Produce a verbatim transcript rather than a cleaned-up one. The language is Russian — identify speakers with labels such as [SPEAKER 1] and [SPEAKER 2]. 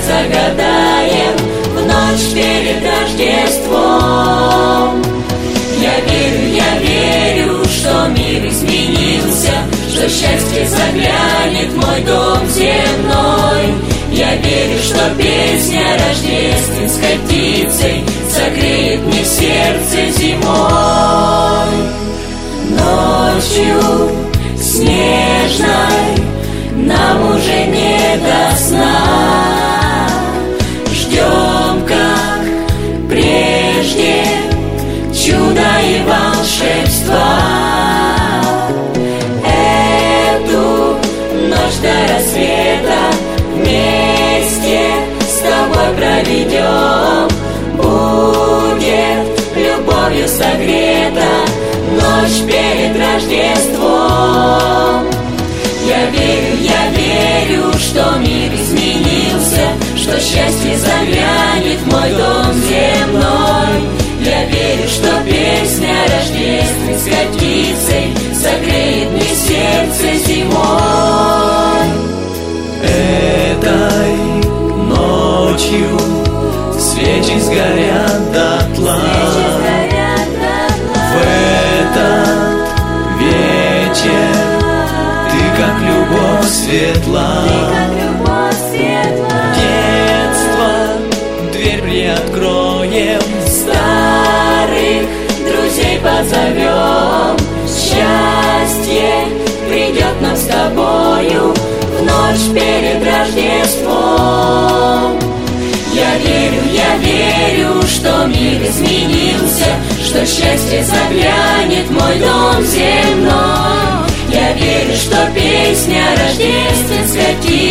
[SPEAKER 1] загадаем в ночь перед Рождеством. Я верю, я верю, что мир изменился, что счастье заглянет в мой дом земной. Я верю, что песня рождественской птицей согреет мне сердце зимой. Ночью снежной нам уже не до сна. Ждем, как прежде, чуда и волшебства. Эту ночь до рассвета вместе с тобой проведем. Будет любовью согрета ночь перед Рождеством. Я верю, я верю, что мир изменился, что счастье заглянет в мой дом земной. Я верю, что песня рождественской птицей согреет мне сердце зимой.
[SPEAKER 2] Этой ночью свечи сгорят дотла. В этот вечер ты как любовь светла. Детство дверь приоткроем,
[SPEAKER 1] Старых друзей позовем. Счастье придет нам с тобою в ночь перед Рождеством. Я верю, я верю, что мир изменился, что счастье заглянет в мой дом земной. Я верю, что песня рождественской птицы